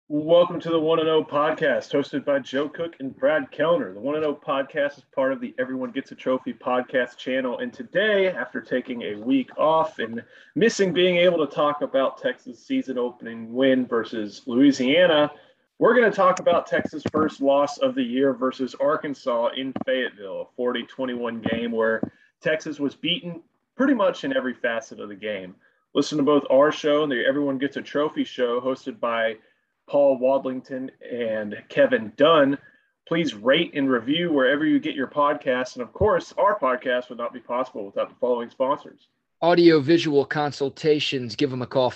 Welcome to the 1-0 podcast, hosted by Joe Cook and Brad Kellner. The 1-0 podcast is part of the Everyone Gets a Trophy podcast channel. And today, after taking a week off and missing being able to talk about Texas' season opening win versus Louisiana, we're going to talk about Texas' first loss of the year versus Arkansas in Fayetteville, a 40-21 game where Texas was beaten pretty much in every facet of the game. Listen to both our show and the Everyone Gets a Trophy show, hosted by Paul Wadlington and Kevin Dunn. Please rate and review wherever you get your podcasts. And of course, our podcast would not be possible without the following sponsors. Audio-visual consultations. Give them a call,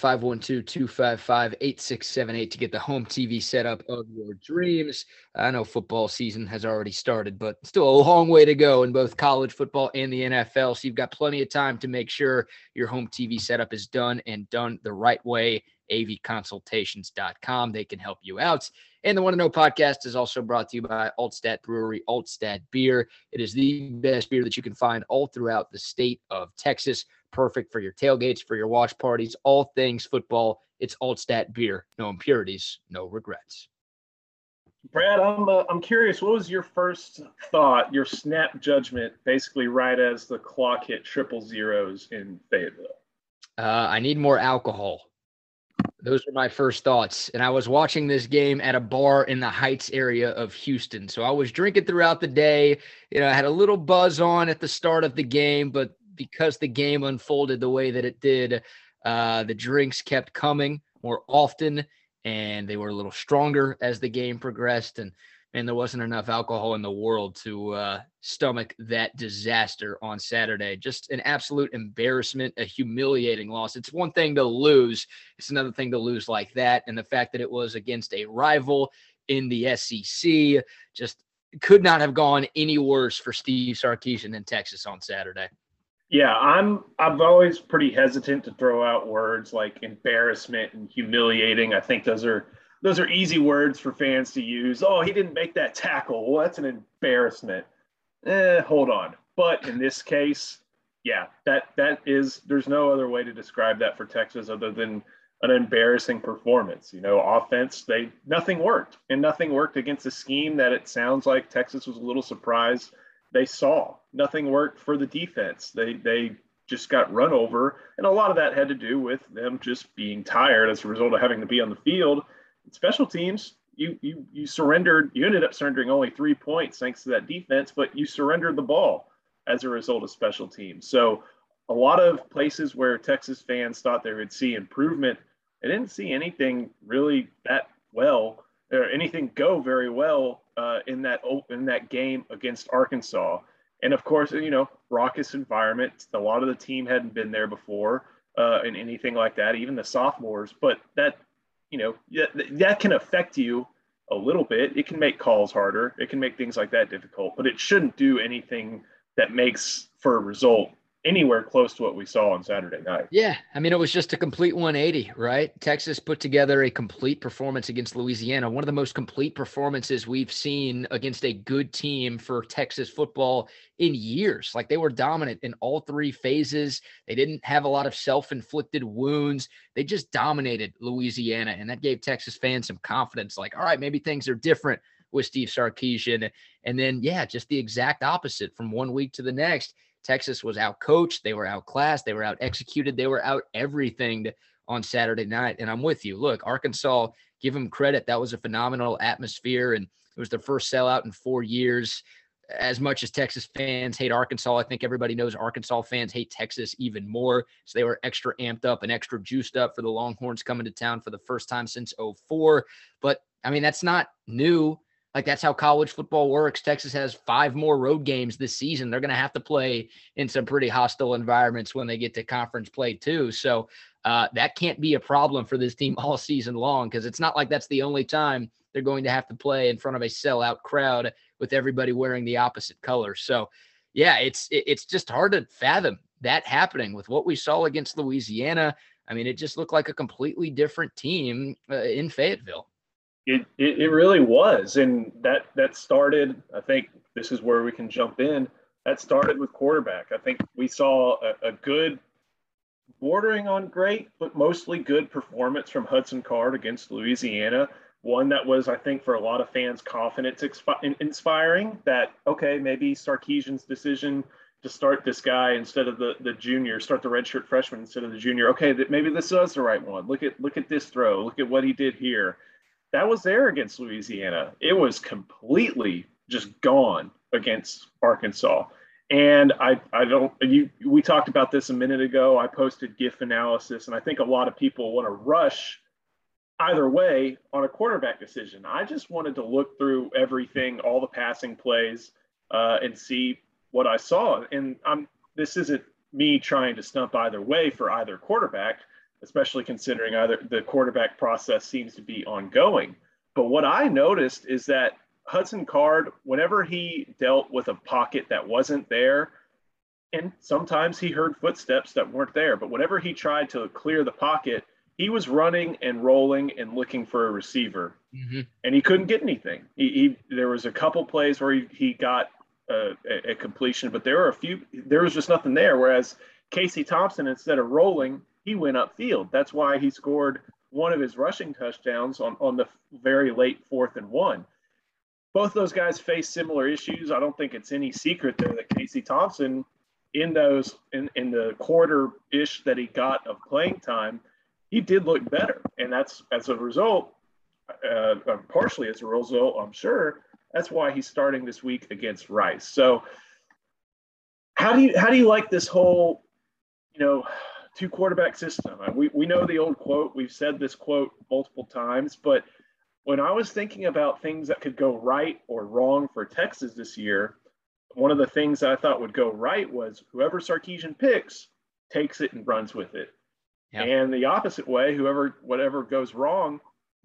512-255-8678 to get the home TV setup of your dreams. I know football season has already started, but still a long way to go in both college football and the NFL. So you've got plenty of time to make sure your home TV setup is done and done the right way. avconsultations.com. They can help you out. And the 1-0 podcast is also brought to you by Altstadt Brewery, Altstadt Beer. It is the best beer that you can find all throughout the state of Texas. Perfect for your tailgates, for your watch parties, all things football. It's Altstadt Beer. No impurities, no regrets. Brad, I'm curious, what was your first thought, your snap judgment, basically right as the clock hit triple zeros in Fayetteville? I need more alcohol. Those were my first thoughts. And I was watching this game at a bar in the Heights area of Houston. So I was drinking throughout the day. I had a little buzz on at the start of the game, but because the game unfolded the way that it did, the drinks kept coming more often, and they were a little stronger as the game progressed. And there wasn't enough alcohol in the world to stomach that disaster on Saturday. Just an absolute embarrassment, a humiliating loss. It's one thing to lose. It's another thing to lose like that. And the fact that it was against a rival in the SEC just could not have gone any worse for Steve Sarkisian in Texas on Saturday. Yeah, I'm always pretty hesitant to throw out words like embarrassment and humiliating. I think those are easy words for fans to use. Oh, he didn't make that tackle. Well, that's an embarrassment. Hold on. But in this case, yeah, there's no other way to describe that for Texas other than an embarrassing performance. Offense, nothing worked. And nothing worked against a scheme that it sounds like Texas was a little surprised they saw. Nothing worked for the defense. They just got run over. And a lot of that had to do with them just being tired as a result of having to be on the field. Special teams, you surrendered. You ended up surrendering only 3 points thanks to that defense, but you surrendered the ball as a result of special teams. So a lot of places where Texas fans thought they would see improvement, they didn't see anything really that well or anything go very well in that game against Arkansas. And of course, raucous environment. A lot of the team hadn't been there before in anything like that, even the sophomores. But that can affect you a little bit. It can make calls harder. It can make things like that difficult, but it shouldn't do anything that makes for a result anywhere close to what we saw on Saturday night. Yeah. It was just a complete 180, right? Texas put together a complete performance against Louisiana, one of the most complete performances we've seen against a good team for Texas football in years. Like, they were dominant in all three phases. They didn't have a lot of self-inflicted wounds. They just dominated Louisiana, and that gave Texas fans some confidence. Like, all right, maybe things are different with Steve Sarkisian. And then, just the exact opposite from one week to the next. Texas was out-coached. They were outclassed. They were out-executed. They were out-everything on Saturday night. And I'm with you. Look, Arkansas, give them credit. That was a phenomenal atmosphere, and it was their first sellout in 4 years. As much as Texas fans hate Arkansas, I think everybody knows Arkansas fans hate Texas even more. So they were extra amped up and extra juiced up for the Longhorns coming to town for the first time since 2004. But, that's not new. Like, that's how college football works. Texas has 5 more road games this season. They're going to have to play in some pretty hostile environments when they get to conference play too. So that can't be a problem for this team all season long, because it's not like that's the only time they're going to have to play in front of a sellout crowd with everybody wearing the opposite color. So, yeah, it's just hard to fathom that happening with what we saw against Louisiana. It just looked like a completely different team in Fayetteville. It really was. And that started, I think this is where we can jump in. That started with quarterback. I think we saw a good, bordering on great, but mostly good performance from Hudson Card against Louisiana. one that was, I think, for a lot of fans, confidence inspiring that, okay, maybe Sarkisian's decision to start this guy instead of the junior, start the redshirt freshman instead of the junior. Okay, maybe this is the right one. Look at this throw. Look at what he did here. That was there against Louisiana. It was completely just gone against Arkansas. And we talked about this a minute ago. I posted GIF analysis, and I think a lot of people want to rush either way on a quarterback decision. I just wanted to look through everything, all the passing plays, and see what I saw. And this isn't me trying to stump either way for either quarterback, especially considering either the quarterback process seems to be ongoing. But what I noticed is that Hudson Card, whenever he dealt with a pocket that wasn't there, and sometimes he heard footsteps that weren't there, but whenever he tried to clear the pocket, he was running and rolling and looking for a receiver, and he couldn't get anything. There was a couple plays where he got a completion, but there was just nothing there. Whereas Casey Thompson, instead of rolling, he went upfield. That's why he scored one of his rushing touchdowns on the very late 4th and 1. Both those guys face similar issues. I don't think it's any secret there that Casey Thompson, in the quarter-ish that he got of playing time, he did look better. And that's as a result, partially as a result, I'm sure, that's why he's starting this week against Rice. So how do you like this whole, two quarterback system? We know the old quote. We've said this quote multiple times, but when I was thinking about things that could go right or wrong for Texas this year, one of the things that I thought would go right was whoever Sarkisian picks takes it and runs with it. Yep. And the opposite way, whatever goes wrong,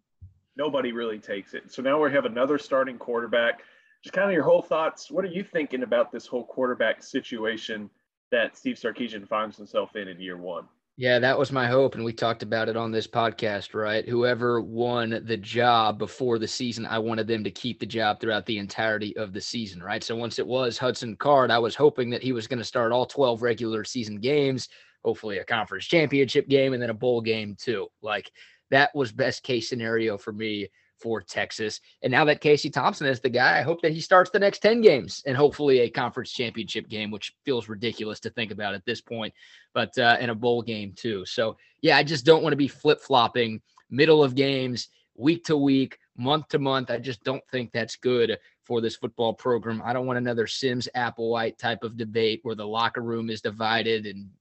nobody really takes it. So now we have another starting quarterback. Just kind of your whole thoughts. What are you thinking about this whole quarterback situation that Steve Sarkisian finds himself in year one? Yeah, that was my hope, and we talked about it on this podcast, right? Whoever won the job before the season, I wanted them to keep the job throughout the entirety of the season, right? So once it was Hudson Card, I was hoping that he was going to start all 12 regular season games, hopefully a conference championship game, and then a bowl game too. Like, that was best case scenario for me for Texas. And now that Casey Thompson is the guy, I hope that he starts the next 10 games and hopefully a conference championship game, which feels ridiculous to think about at this point, but in a bowl game too. So yeah, I just don't want to be flip-flopping middle of games, week to week, month to month. I just don't think that's good for this football program. I don't want another Sims Applewhite type of debate where the locker room is divided and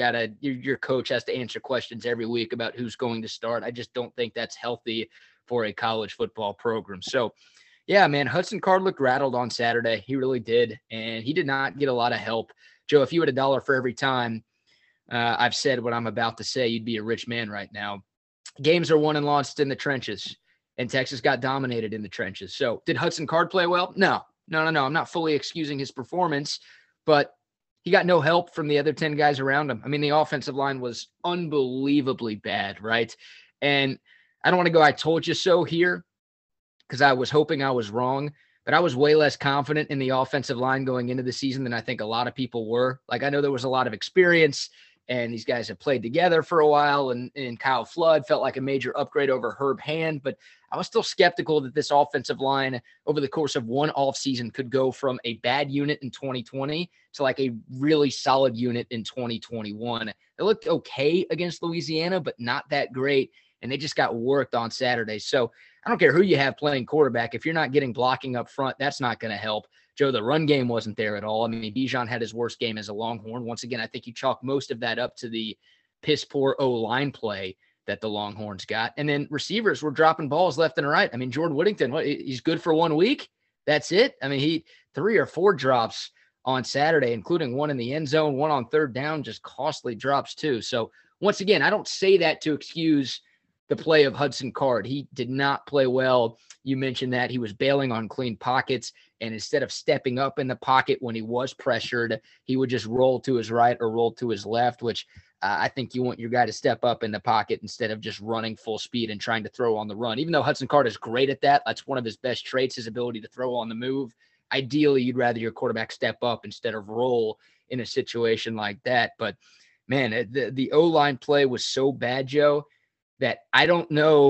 your coach has to answer questions every week about who's going to start. I just don't think that's healthy for a college football program. So yeah, man, Hudson Card looked rattled on Saturday. He really did. And he did not get a lot of help. Joe, if you had $1 for every time I've said what I'm about to say, you'd be a rich man right now. Games are won and lost in the trenches, and Texas got dominated in the trenches. So did Hudson Card play well? No. I'm not fully excusing his performance, but he got no help from the other 10 guys around him. I mean, the offensive line was unbelievably bad, right? And I don't want to go, I told you so here, because I was hoping I was wrong, but I was way less confident in the offensive line going into the season than I think a lot of people were. Like, I know there was a lot of experience, and these guys have played together for a while, and Kyle Flood felt like a major upgrade over Herb Hand, but I was still skeptical that this offensive line over the course of one offseason could go from a bad unit in 2020 to like a really solid unit in 2021. They looked okay against Louisiana, but not that great, and they just got worked on Saturday. So I don't care who you have playing quarterback. If you're not getting blocking up front, that's not going to help. Joe, the run game wasn't there at all. I mean, Bijan had his worst game as a Longhorn. Once again, I think you chalk most of that up to the piss-poor O-line play that the Longhorns got. And then receivers were dropping balls left and right. I mean, Jordan Whittington, he's good for 1 week. That's it. I mean, he 3 or 4 drops on Saturday, including one in the end zone, one on third down, just costly drops too. So once again, I don't say that to excuse the play of Hudson Card. He did not play well. You mentioned that he was bailing on clean pockets, and instead of stepping up in the pocket when he was pressured, he would just roll to his right or roll to his left, which I think you want your guy to step up in the pocket instead of just running full speed and trying to throw on the run. Even though Hudson Card is great at that, that's one of his best traits, his ability to throw on the move. Ideally, you'd rather your quarterback step up instead of roll in a situation like that. But man, the O-line play was so bad, Joe, that I don't know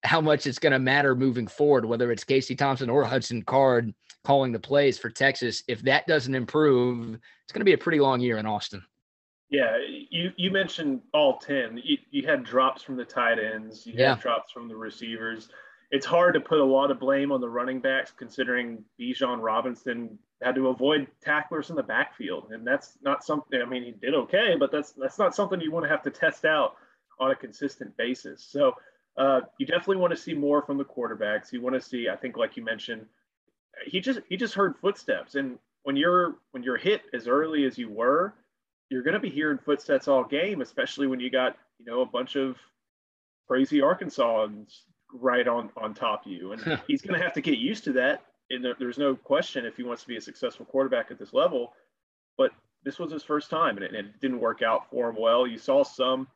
how much it's going to matter moving forward, whether it's Casey Thompson or Hudson Card calling the plays for Texas. If that doesn't improve, it's going to be a pretty long year in Austin. Yeah, you mentioned all 10. You had drops from the tight ends. You had drops from the receivers. It's hard to put a lot of blame on the running backs considering Bijan Robinson had to avoid tacklers in the backfield. And that's not something, I mean, he did okay, but that's not something you want to have to test out on a consistent basis. So you definitely want to see more from the quarterbacks. You want to see, I think, like you mentioned, he just heard footsteps. And when you're hit as early as you were, you're going to be hearing footsteps all game, especially when you got, a bunch of crazy Arkansans right on top of you. And he's going to have to get used to that. And there's no question if he wants to be a successful quarterback at this level. But this was his first time, and it didn't work out for him well. You saw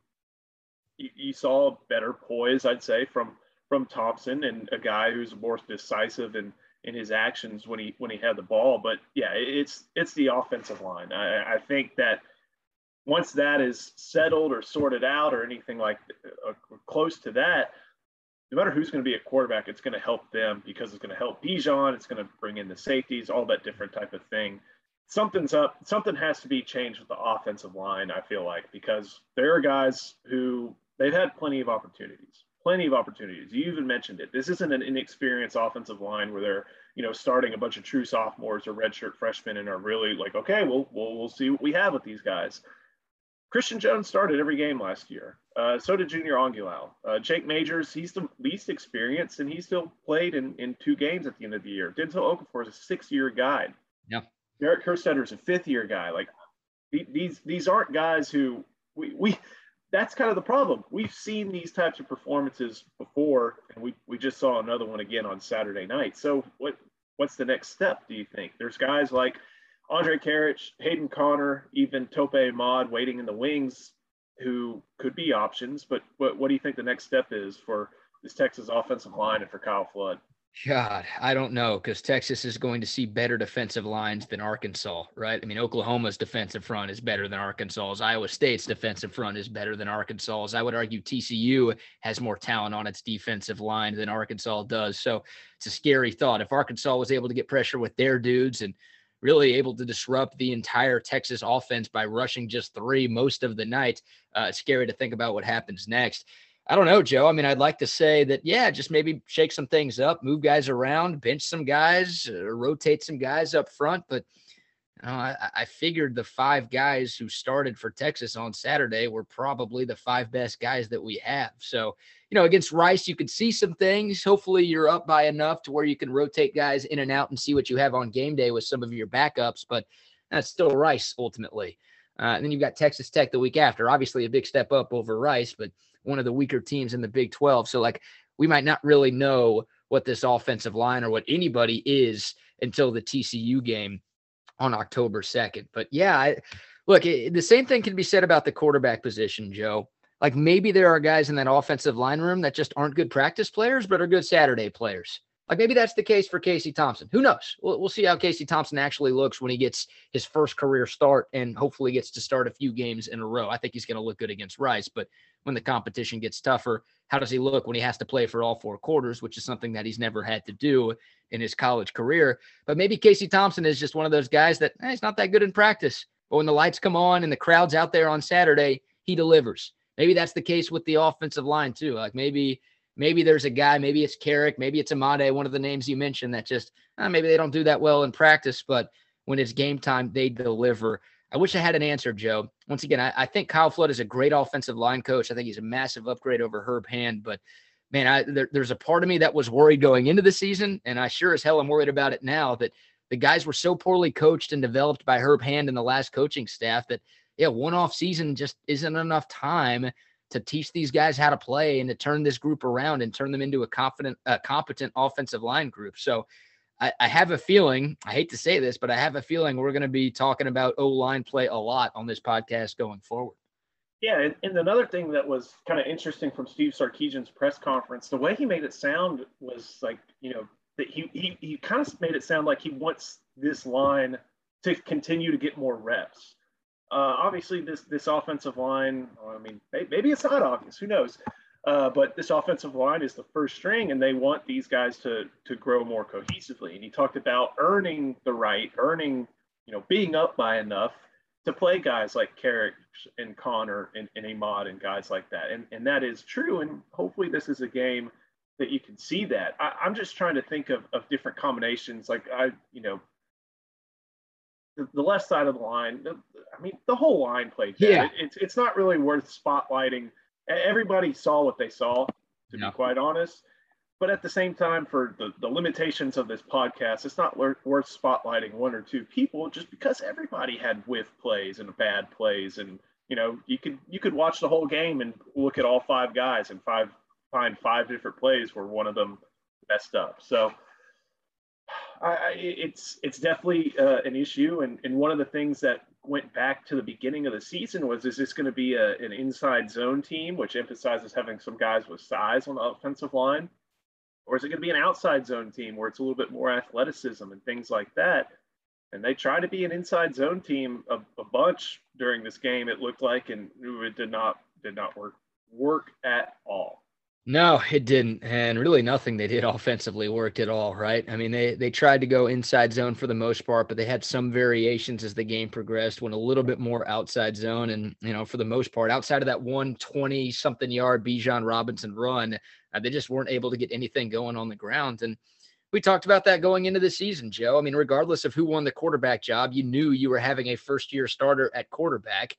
you saw better poise, I'd say, from Thompson, and a guy who's more decisive in his actions when he had the ball. But yeah, it's the offensive line. I think that once that is settled or sorted out or anything like close to that, no matter who's going to be a quarterback, it's going to help them because it's going to help Bijan. It's going to bring in the safeties, all that different type of thing. Something's up. Something has to be changed with the offensive line, I feel like, because there are guys who they've had plenty of opportunities. You even mentioned it. This isn't an inexperienced offensive line where they're, starting a bunch of true sophomores or redshirt freshmen and are really like, okay, we'll see what we have with these guys. Christian Jones started every game last year. So did Junior Angulau. Jake Majors, he's the least experienced, and he still played in 2 games at the end of the year. Denzel Okafor is a 6-year guy. Yeah. Derek Kerstetter is a 5th-year guy. Like these aren't guys who we that's kind of the problem. We've seen these types of performances before, and we just saw another one again on Saturday night. So what's the next step, do you think? There's guys like Andre Karich, Hayden Connor, even Tope Ahmad waiting in the wings who could be options. But what do you think the next step is for this Texas offensive line and for Kyle Flood? God, I don't know, because Texas is going to see better defensive lines than Arkansas, right? I mean, Oklahoma's defensive front is better than Arkansas's. Iowa State's defensive front is better than Arkansas's. I would argue TCU has more talent on its defensive line than Arkansas does. So it's a scary thought. If Arkansas was able to get pressure with their dudes and really able to disrupt the entire Texas offense by rushing just 3 most of the night, it's scary to think about what happens next. I don't know, Joe. I mean, I'd like to say that, just maybe shake some things up, move guys around, bench some guys, rotate some guys up front. But I figured the 5 guys who started for Texas on Saturday were probably the 5 best guys that we have. So, against Rice, you could see some things. Hopefully you're up by enough to where you can rotate guys in and out and see what you have on game day with some of your backups. But that's still Rice ultimately. And then you've got Texas Tech the week after. Obviously a big step up over Rice, but one of the weaker teams in the Big 12. So, we might not really know what this offensive line or what anybody is until the TCU game on October 2nd. But, the same thing can be said about the quarterback position, Joe. Maybe there are guys in that offensive line room that just aren't good practice players, but are good Saturday players. Maybe that's the case for Casey Thompson. Who knows? We'll see how Casey Thompson actually looks when he gets his first career start and hopefully gets to start a few games in a row. I think he's going to look good against Rice, but when the competition gets tougher, how does he look when he has to play for all 4 quarters, which is something that he's never had to do in his college career. But maybe Casey Thompson is just one of those guys that he's not that good in practice, but when the lights come on and the crowd's out there on Saturday, he delivers. Maybe that's the case with the offensive line too. Maybe there's a guy, maybe it's Carrick, maybe it's Amade, one of the names you mentioned, that just maybe they don't do that well in practice, but when it's game time, they deliver. I wish I had an answer, Joe. Once again, I think Kyle Flood is a great offensive line coach. I think he's a massive upgrade over Herb Hand, but man, there's a part of me that was worried going into the season, and I sure as hell am worried about it now, that the guys were so poorly coached and developed by Herb Hand and the last coaching staff that, one off season just isn't enough time to teach these guys how to play and to turn this group around and turn them into a competent offensive line group. So I have a feeling, I hate to say this, but I have a feeling we're going to be talking about O-line play a lot on this podcast going forward. Yeah, and another thing that was kind of interesting from Steve Sarkisian's press conference, the way he made it sound was like, that he kind of made it sound like he wants this line to continue to get more reps. Obviously, this offensive line, maybe it's not obvious. Who knows? But this offensive line is the first string, and they want these guys to grow more cohesively. And he talked about earning the right, being up by enough to play guys like Carrick and Connor and Ahmad and guys like that. And that is true. And hopefully this is a game that you can see that. I'm just trying to think of different combinations. Like the left side of the line, the whole line played bad. Yeah. It's not really worth spotlighting. Everybody saw what they saw, to be quite honest. But at the same time, for the limitations of this podcast, it's not worth spotlighting one or two people, just because everybody had whiff plays and bad plays. And, you could watch the whole game and look at all five guys and find five different plays where one of them messed up. So it's definitely an issue. And one of the things that went back to the beginning of the season was, is this going to be an inside zone team, which emphasizes having some guys with size on the offensive line? Or is it going to be an outside zone team where it's a little bit more athleticism and things like that? And they tried to be an inside zone team a bunch during this game, it looked like, and it did not work at all. No, it didn't. And really nothing they did offensively worked at all, right? I mean, they tried to go inside zone for the most part, but they had some variations as the game progressed, went a little bit more outside zone. And, for the most part, outside of that 120-something yard Bijan Robinson run, they just weren't able to get anything going on the ground. And we talked about that going into the season, Joe. I mean, regardless of who won the quarterback job, you knew you were having a first-year starter at quarterback.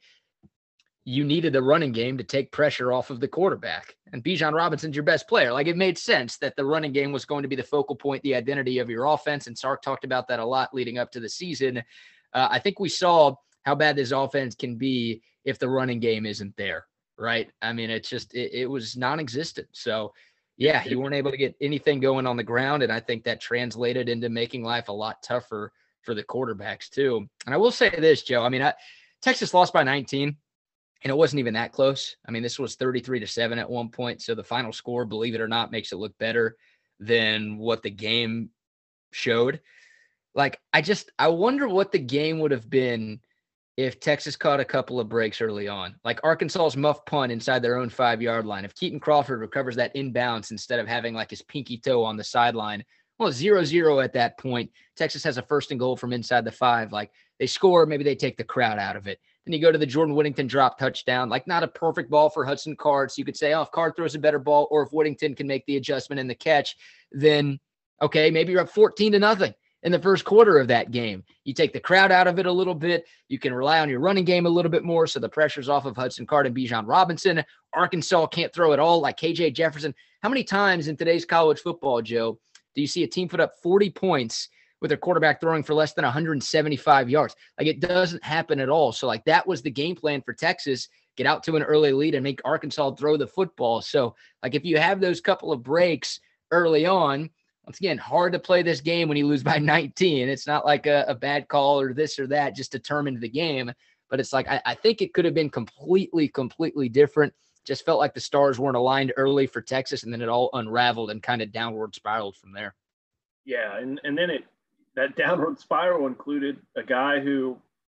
You needed the running game to take pressure off of the quarterback. And Bijan Robinson's your best player. Like, it made sense that the running game was going to be the focal point, the identity of your offense. And Sark talked about that a lot leading up to the season. I think we saw how bad this offense can be if the running game isn't there, right? I mean, it's just, it was non-existent. So, yeah, you weren't able to get anything going on the ground. And I think that translated into making life a lot tougher for the quarterbacks too. And I will say this, Joe, I mean, Texas lost by 19. And it wasn't even that close. I mean, this was 33-7 at one point. So the final score, believe it or not, makes it look better than what the game showed. Like, I wonder what the game would have been if Texas caught a couple of breaks early on. Like Arkansas's muff punt inside their own 5-yard line. If Keaton Crawford recovers that inbounds instead of having like his pinky toe on the sideline, well, 0-0 at that point. Texas has a 1st and goal from inside the 5. Like, they score, maybe they take the crowd out of it. Then you go to the Jordan Whittington drop touchdown, like not a perfect ball for Hudson Card. So you could say, oh, if Card throws a better ball, or if Whittington can make the adjustment in the catch, then, okay, maybe you're up 14-0 in the first quarter of that game. You take the crowd out of it a little bit. You can rely on your running game a little bit more. So the pressure's off of Hudson Card and Bijan Robinson. Arkansas can't throw it all like KJ Jefferson. How many times in today's college football, Joe, do you see a team put up 40 points with their quarterback throwing for less than 175 yards? Like, it doesn't happen at all. So, like, that was the game plan for Texas, get out to an early lead and make Arkansas throw the football. So, like, if you have those couple of breaks early on, once again, hard to play this game when you lose by 19. It's not like a bad call or this or that just determined the game. But it's like, I think it could have been completely different. Just felt like the stars weren't aligned early for Texas, and then it all unraveled and kind of downward spiraled from there. Yeah, and then that downward spiral included a guy who,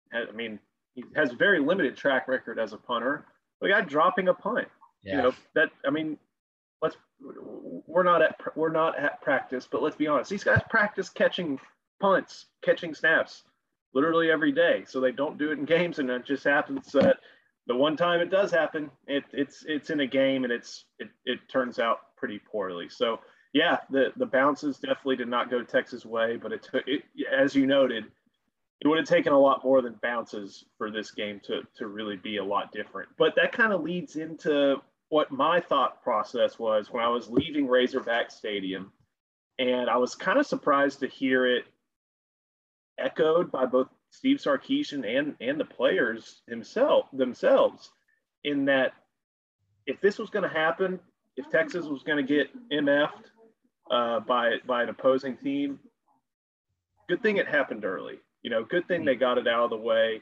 he has a very limited track record as a punter. The guy dropping a punt. Yeah. We're not at practice, but let's be honest. These guys practice catching punts, catching snaps, literally every day. So they don't do it in games, and it just happens that the one time it does happen, it's in a game, and it turns out pretty poorly. So yeah, the bounces definitely did not go Texas' way, but it as you noted, it would have taken a lot more than bounces for this game to really be a lot different. But that kind of leads into what my thought process was when I was leaving Razorback Stadium, and I was kind of surprised to hear it echoed by both Steve Sarkisian and the players themselves, in that if this was going to happen, if Texas was going to get MF'd by an opposing team, good thing it happened early. Good thing they got it out of the way.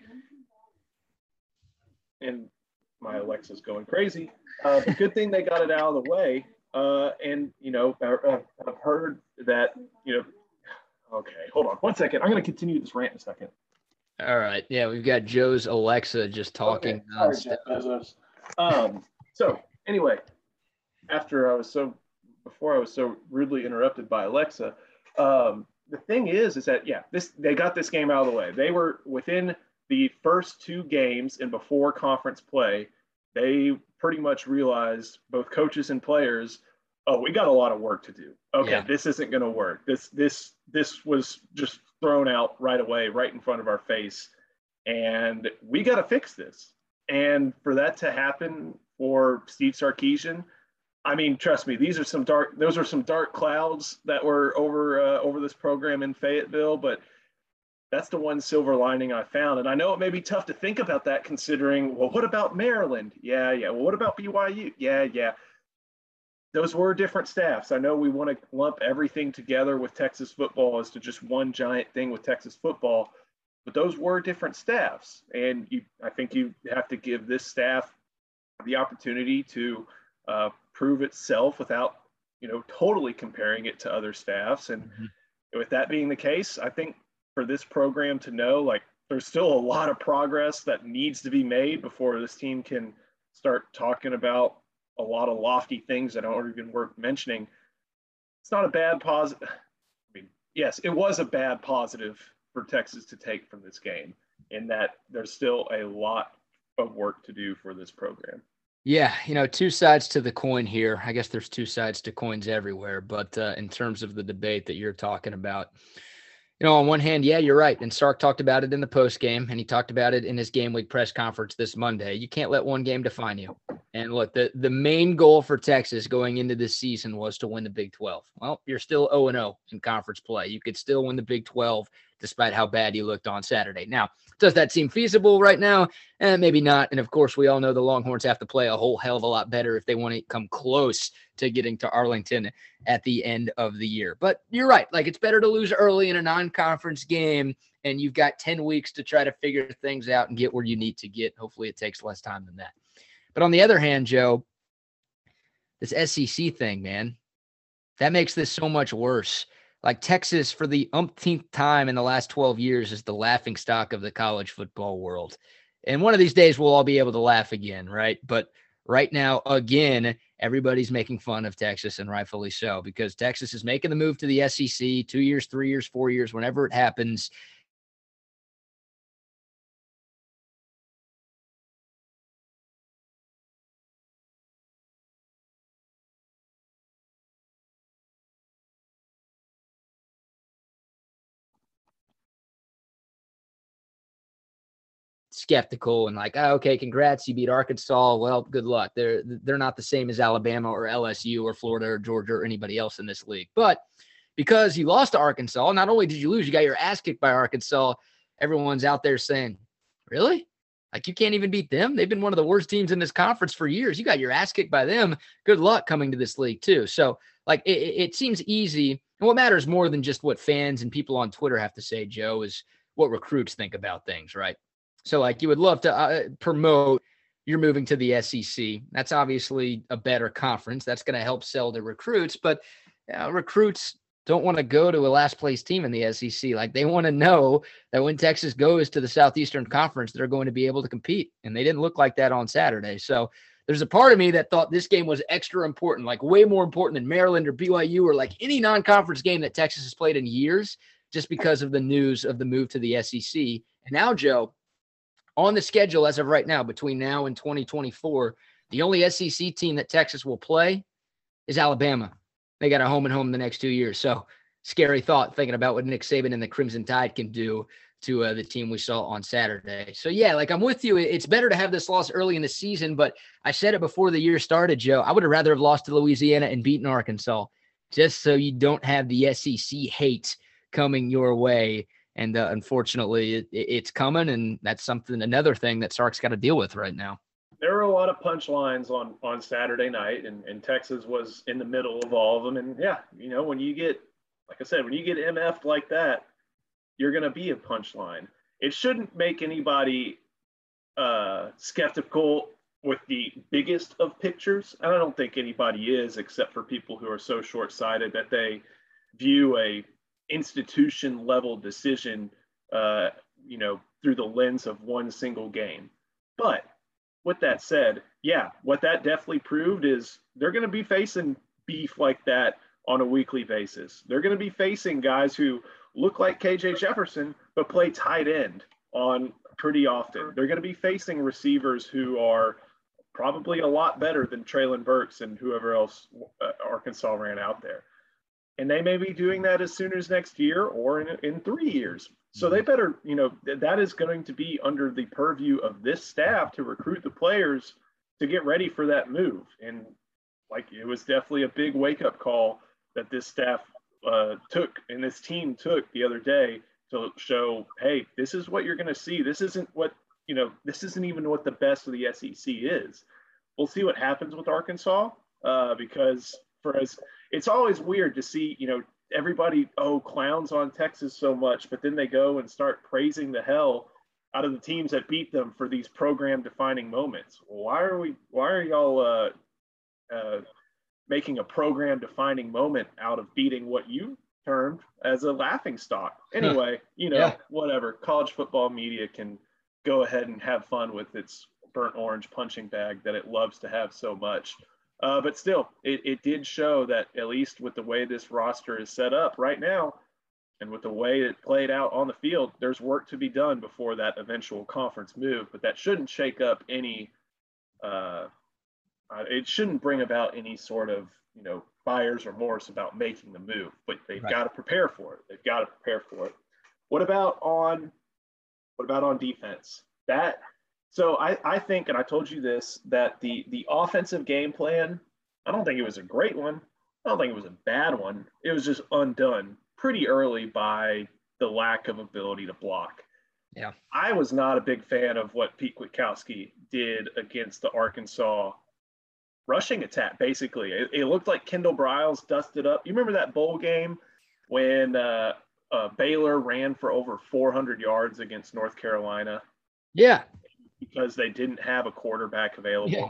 And my Alexa's going crazy. But good thing they got it out of the way. And I've heard that. Okay, hold on 1 second. I'm going to continue this rant in a second. All right. Yeah, we've got Joe's Alexa just talking. Okay. Sorry, so anyway, before I was so rudely interrupted by Alexa. The thing is that they got this game out of the way. They were within the first two games and before conference play. They pretty much realized, both coaches and players, oh, we got a lot of work to do. Okay, Yeah. this isn't going to work. This was just thrown out right away, right in front of our face, and we got to fix this. And for that to happen for Steve Sarkisian, I mean, trust me, those are some dark clouds that were over this program in Fayetteville, but that's the one silver lining I found. And I know it may be tough to think about that, considering, well, what about Maryland? Yeah. Well, what about BYU? Yeah. Those were different staffs. I know we want to lump everything together with Texas football as to just one giant thing with Texas football, but those were different staffs. And I think you have to give this staff the opportunity to prove itself without, totally comparing it to other staffs. And with that being the case, I think for this program to know, like, there's still a lot of progress that needs to be made before this team can start talking about a lot of lofty things that aren't even worth mentioning. It's not a bad positive. I mean, yes, it was a bad positive for Texas to take from this game, in that there's still a lot of work to do for this program. Yeah, two sides to the coin here. I guess there's two sides to coins everywhere, but in terms of the debate that you're talking about, on one hand, yeah, you're right. And Sark talked about it in the post game, and he talked about it in his game week press conference this Monday. You can't let one game define you. And look, the main goal for Texas going into this season was to win the Big 12. Well, you're still 0-0 in conference play. You could still win the Big 12 despite how bad you looked on Saturday. Now, does that seem feasible right now? Maybe not. And of course, we all know the Longhorns have to play a whole hell of a lot better if they want to come close to getting to Arlington at the end of the year. But you're right. Like, it's better to lose early in a non-conference game, and you've got 10 weeks to try to figure things out and get where you need to get. Hopefully it takes less time than that. But on the other hand, Joe, this SEC thing, man, that makes this so much worse. Like, Texas, for the umpteenth time in the last 12 years, is the laughingstock of the college football world. And one of these days we'll all be able to laugh again, right? But right now, again, everybody's making fun of Texas, and rightfully so, because Texas is making the move to the SEC 2 years, 3 years, 4 years, whenever it happens. Skeptical and like, oh, okay, congrats, you beat Arkansas. Well, good luck. They're not the same as Alabama or LSU or Florida or Georgia or anybody else in this league. But because you lost to Arkansas, not only did you lose, you got your ass kicked by Arkansas. Everyone's out there saying, really? Like, you can't even beat them? They've been one of the worst teams in this conference for years. You got your ass kicked by them. Good luck coming to this league too. So, like, it seems easy. And what matters more than just what fans and people on Twitter have to say, Joe, is what recruits think about things, right? So, like, you would love to promote you're moving to the SEC. That's obviously a better conference. That's going to help sell the recruits. But recruits don't want to go to a last place team in the SEC. Like, they want to know that when Texas goes to the Southeastern Conference, they're going to be able to compete. And they didn't look like that on Saturday. So there's a part of me that thought this game was extra important, like way more important than Maryland or BYU or like any non-conference game that Texas has played in years, just because of the news of the move to the SEC. And now, Joe, on the schedule as of right now, between now and 2024, the only SEC team that Texas will play is Alabama. They got a home and home the next 2 years. So, scary thought thinking about what Nick Saban and the Crimson Tide can do to the team we saw on Saturday. So, yeah, like, I'm with you. It's better to have this loss early in the season, but I said it before the year started, Joe. I would have rather have lost to Louisiana and beaten Arkansas, just so you don't have the SEC hate coming your way. And unfortunately, it's coming, and that's another thing that Sark's got to deal with right now. There were a lot of punchlines on Saturday night, and Texas was in the middle of all of them. And yeah, when you get, like I said, when you get MF'd like that, you're going to be a punchline. It shouldn't make anybody skeptical with the biggest of pictures. And I don't think anybody is, except for people who are so short-sighted that they view a institution level decision, through the lens of one single game. But with that said, yeah, what that definitely proved is they're going to be facing beef like that on a weekly basis. They're going to be facing guys who look like KJ Jefferson, but play tight end on pretty often. They're going to be facing receivers who are probably a lot better than Treylon Burks and whoever else Arkansas ran out there. And they may be doing that as soon as next year or in 3 years. So they better, that is going to be under the purview of this staff to recruit the players to get ready for that move. And it was definitely a big wake-up call that this staff took and this team took the other day to show, hey, this is what you're going to see. This isn't even what the best of the SEC is. We'll see what happens with Arkansas because for us, it's always weird to see, everybody, clowns on Texas so much, but then they go and start praising the hell out of the teams that beat them for these program defining moments. Why are y'all making a program defining moment out of beating what you termed as a laughing stock? Anyway, whatever. College football media can go ahead and have fun with its burnt orange punching bag that it loves to have so much. But still, it did show that at least with the way this roster is set up right now and with the way it played out on the field, there's work to be done before that eventual conference move. But that shouldn't shake up any it shouldn't bring about any sort of, buyer's remorse about making the move. But they've got to prepare for it. What about on defense? So I think, and I told you this, that the offensive game plan, I don't think it was a great one. I don't think it was a bad one. It was just undone pretty early by the lack of ability to block. Yeah. I was not a big fan of what Pete Kwiatkowski did against the Arkansas rushing attack, basically. It looked like Kendall Briles dusted up. You remember that bowl game when Baylor ran for over 400 yards against North Carolina? Yeah. Because they didn't have a quarterback available. Yeah.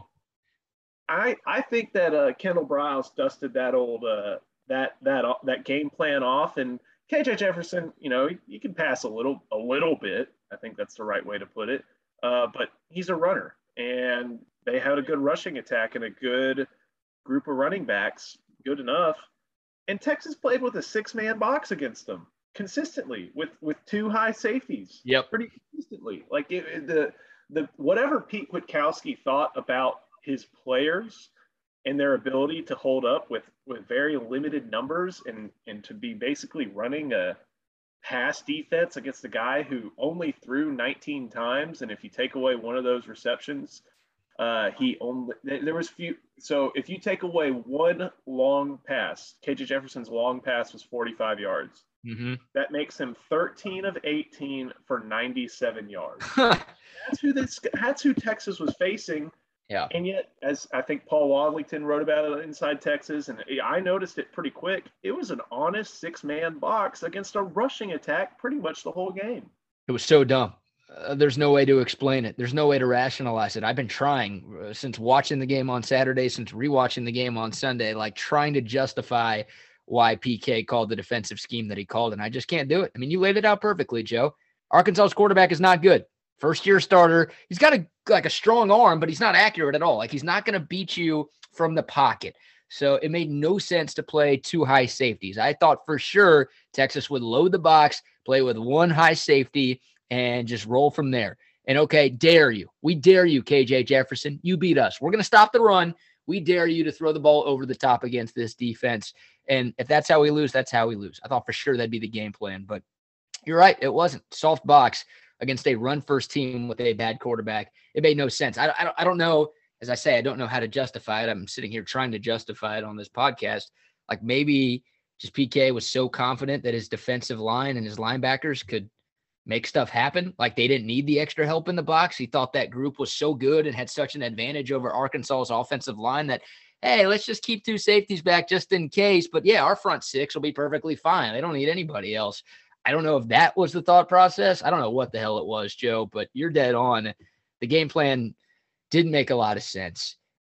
I think that Kendall Briles dusted that old that game plan off, and KJ Jefferson, you can pass a little bit. I think that's the right way to put it. But he's a runner, and they had a good rushing attack and a good group of running backs, good enough. And Texas played with a 6-man box against them consistently with 2 high safeties. Yep. Pretty consistently. The whatever Pete Kwiatkowski thought about his players and their ability to hold up with very limited numbers and to be basically running a pass defense against a guy who only threw 19 times. And if you take away one of those receptions, there was few. So if you take away one long pass, KJ Jefferson's long pass was 45 yards. Mm-hmm. That makes him 13 of 18 for 97 yards. That's who Texas was facing. Yeah. And yet, as I think Paul Wadlington wrote about it Inside Texas, and I noticed it pretty quick, it was an honest 6-man box against a rushing attack pretty much the whole game. It was so dumb. There's no way to explain it. There's no way to rationalize it. I've been trying since watching the game on Saturday, since rewatching the game on Sunday, trying to justify why PK called the defensive scheme that he called, and I just can't do it. I mean, you laid it out perfectly, Joe. Arkansas's quarterback is not good. First-year starter. He's got a strong arm, but he's not accurate at all. He's not going to beat you from the pocket. So it made no sense to play 2 high safeties. I thought for sure Texas would load the box, play with 1 high safety, and just roll from there. And okay, dare you. We dare you, KJ Jefferson. You beat us. We're going to stop the run. We dare you to throw the ball over the top against this defense. And if that's how we lose, that's how we lose. I thought for sure that'd be the game plan. But you're right. It wasn't. Soft box against a run-first team with a bad quarterback. It made no sense. I don't know. As I say, I don't know how to justify it. I'm sitting here trying to justify it on this podcast. Maybe just PK was so confident that his defensive line and his linebackers could make stuff happen. They didn't need the extra help in the box. He thought that group was so good and had such an advantage over Arkansas's offensive line that, hey, let's just keep 2 safeties back just in case. But yeah, our front 6 will be perfectly fine. They don't need anybody else. I don't know if that was the thought process. I don't know what the hell it was, Joe, but you're dead on. The game plan didn't make a lot of sense.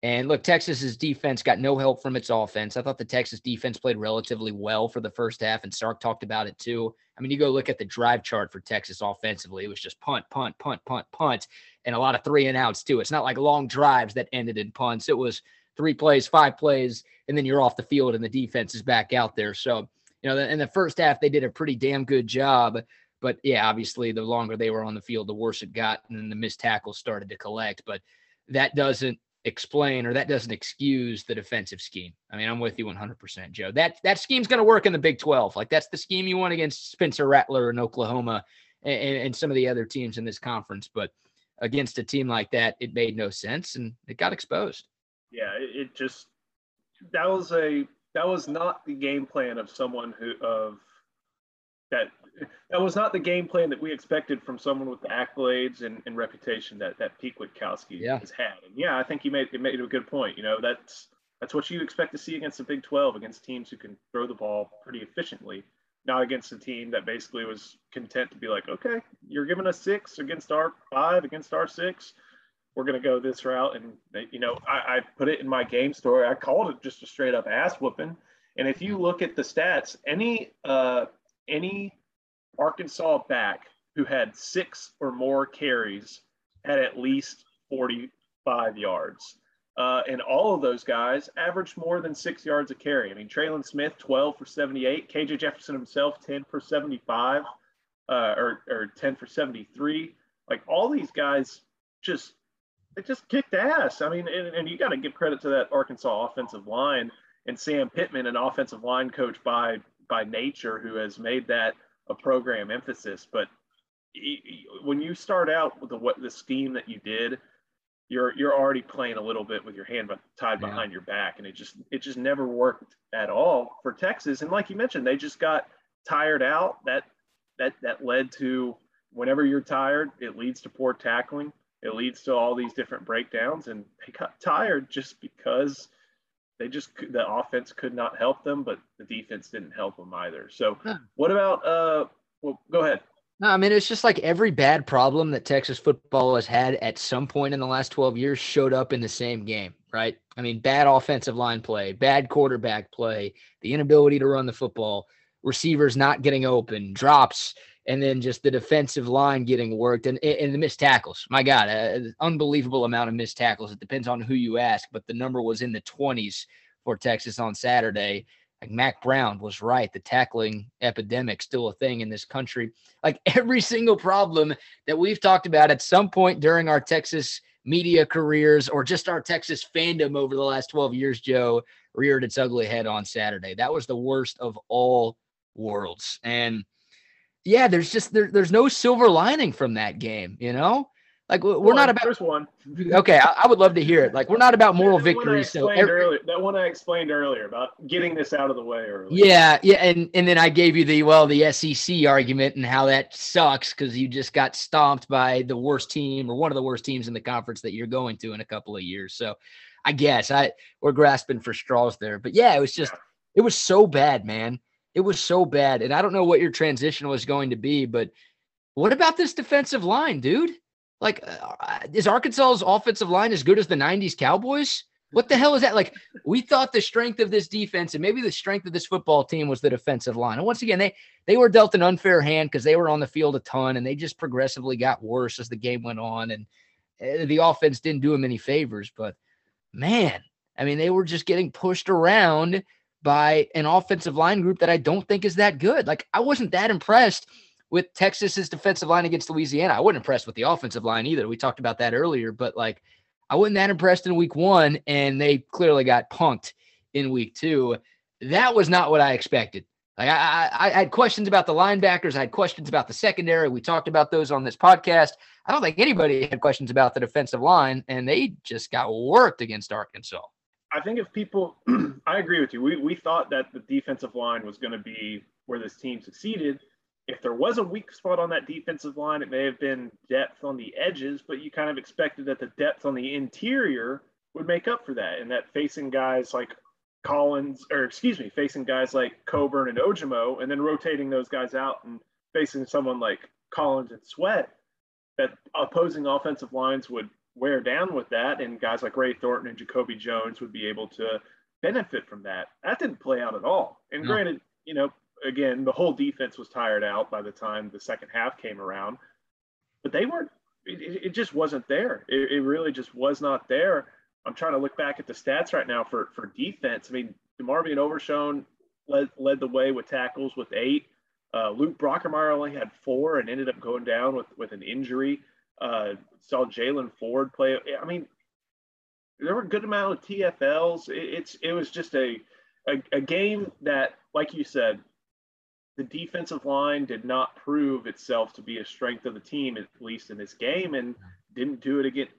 And look, Texas's defense got no help from its offense. I thought the Texas defense played relatively well for the first half, and Sark talked about it too. I mean, you go look at the drive chart for Texas offensively. It was just punt, punt, punt, punt, punt, and a lot of 3-and-outs too. It's not like long drives that ended in punts. It was 3 plays, 5 plays, and then you're off the field and the defense is back out there. So, in the first half, they did a pretty damn good job. But yeah, obviously, the longer they were on the field, the worse it got, and then the missed tackles started to collect. But that doesn't explain, or that doesn't excuse the defensive scheme. I mean, I'm with you 100%, Joe. That scheme's going to work in the Big 12. Like, that's the scheme you want against Spencer Rattler in Oklahoma and some of the other teams in this conference. But against a team like that, it made no sense, and it got exposed. Yeah, it just that was not the game plan of someone that was not the game plan that we expected from someone with the accolades and reputation that Pete Kwiatkowski has had. And yeah, I think you made a good point. That's what you expect to see against the Big 12, against teams who can throw the ball pretty efficiently, not against a team that basically was content to be like, okay, you're giving us 6 against our 5, against our 6. We're going to go this route. And, I put it in my game story. I called it just a straight up ass whooping. And if you look at the stats, any Arkansas back who had 6 or more carries had at least 45 yards. And all of those guys averaged more than 6 yards a carry. I mean, Traylon Smith, 12 for 78. KJ Jefferson himself, 10 for 75, or 10 for 73. Like, all these guys just kicked ass. I mean, and you got to give credit to that Arkansas offensive line and Sam Pittman, an offensive line coach by nature, who has made that a program emphasis. But when you start out with the scheme that you did, you're already playing a little bit with your hand tied behind your back, and it just never worked at all for Texas. And like you mentioned, they just got tired out. That led to, whenever you're tired, it leads to poor tackling. It leads to all these different breakdowns, and they got tired just because the offense could not help them, but the defense didn't help them either. So what about well, go ahead. No, I mean, it's just like every bad problem that Texas football has had at some point in the last 12 years showed up in the same game, right? I mean, bad offensive line play, bad quarterback play, the inability to run the football, receivers not getting open, drops, and then just the defensive line getting worked and the missed tackles. My God, an unbelievable amount of missed tackles. It depends on who you ask, but the number was in the 20s for Texas on Saturday. Like, Mac Brown was right. The tackling epidemic still a thing in this country. Like, every single problem that we've talked about at some point during our Texas media careers or just our Texas fandom over the last 12 years, Joe, reared its ugly head on Saturday. That was the worst of all worlds. And yeah, there's no silver lining from that game, Like, we're not about. There's one. Okay, I would love to hear it. Like, we're not about moral victories. That one I explained earlier about getting this out of the way early. Yeah, and then I gave you the SEC argument and how that sucks because you just got stomped by the worst team or one of the worst teams in the conference that you're going to in a couple of years. So, I guess we're grasping for straws there. But yeah, it was so bad, man. It was so bad, and I don't know what your transition was going to be, but what about this defensive line, dude? Like, is Arkansas's offensive line as good as the 90s Cowboys? What the hell is that? Like, we thought the strength of this defense and maybe the strength of this football team was the defensive line. And once again, they were dealt an unfair hand because they were on the field a ton, and they just progressively got worse as the game went on. And the offense didn't do them any favors. But, man, I mean, they were just getting pushed around by an offensive line group that I don't think is that good. Like, I wasn't that impressed with Texas's defensive line against Louisiana. I wasn't impressed with the offensive line either. We talked about that earlier, but like, I wasn't that impressed in week 1, and they clearly got punked in week 2. That was not what I expected. Like, I had questions about the linebackers. I had questions about the secondary. We talked about those on this podcast. I don't think anybody had questions about the defensive line, and they just got worked against Arkansas. I think if people, I agree with you. We thought that the defensive line was going to be where this team succeeded. If there was a weak spot on that defensive line, it may have been depth on the edges, but you kind of expected that the depth on the interior would make up for that, and that facing guys like facing guys like Coburn and Ojimo, and then rotating those guys out and facing someone like Collins and Sweat, that opposing offensive lines would wear down with that, and guys like Ray Thornton and Jacoby Jones would be able to benefit from that. That didn't play out at all. And No. granted, again, the whole defense was tired out by the time the second half came around, but they weren't. It just wasn't there. It really just was not there. I'm trying to look back at the stats right now for defense. I mean, DeMarvion Overshown led the way with tackles with 8. Luke Brockermeyer only had 4 and ended up going down with an injury. Saw Jalen Ford play. I mean, there were a good amount of TFLs. It was just a game that, like you said, the defensive line did not prove itself to be a strength of the team, at least in this game, and didn't do it again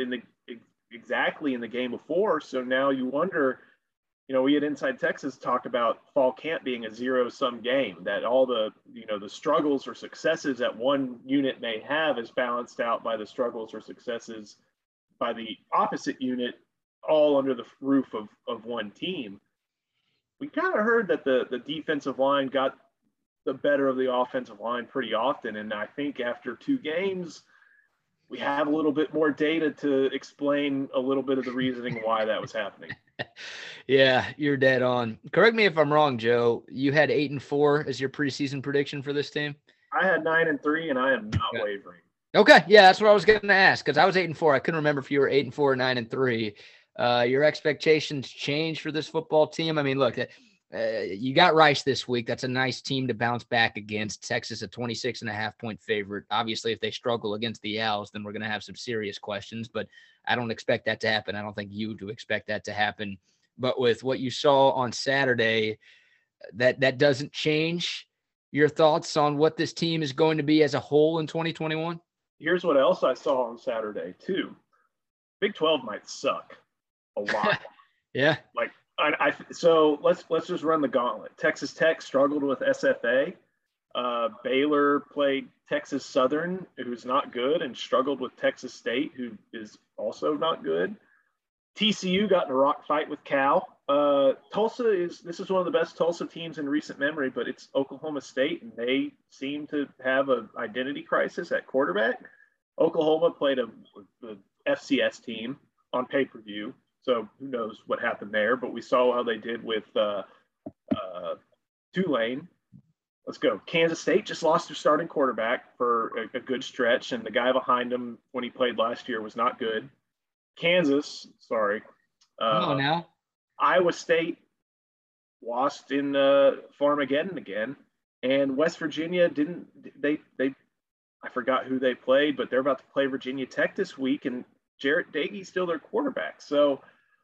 exactly in the game before. So now you wonder, we at Inside Texas talk about fall camp being a zero-sum game, that all the struggles or successes that one unit may have is balanced out by the struggles or successes by the opposite unit, all under the roof of one team. We kind of heard that the defensive line got the better of the offensive line pretty often. And I think after 2 games, we have a little bit more data to explain a little bit of the reasoning why that was happening. Yeah, you're dead on. Correct me if I'm wrong, Joe. You had 8-4 as your preseason prediction for this team? I had 9-3, and I am not wavering. Okay. Yeah, that's what I was going to ask, because I was 8-4. I couldn't remember if you were 8-4 or 9-3. Your expectations change for this football team. I mean, look, you got Rice this week. That's a nice team to bounce back against. Texas, a 26.5-point favorite. Obviously, if they struggle against the Owls, then we're going to have some serious questions, but I don't expect that to happen. I don't think you do expect that to happen. But with what you saw on Saturday, that doesn't change your thoughts on what this team is going to be as a whole in 2021? Here's what else I saw on Saturday, too. Big 12 might suck a lot. Yeah. Like, so let's just run the gauntlet. Texas Tech struggled with SFA. Baylor played Texas Southern, who's not good, and struggled with Texas State, who is also not good. TCU got in a rock fight with Cal. This is one of the best Tulsa teams in recent memory, but it's Oklahoma State, and they seem to have an identity crisis at quarterback. Oklahoma played a FCS team on pay-per-view. So who knows what happened there, but we saw how they did with Tulane. Let's go. Kansas State just lost their starting quarterback for a good stretch, and the guy behind him when he played last year was not good. Kansas, sorry. Come on now. Iowa State lost in Farmageddon again, and West Virginia didn't. I forgot who they played, but they're about to play Virginia Tech this week, and Jarrett Doege's still their quarterback. So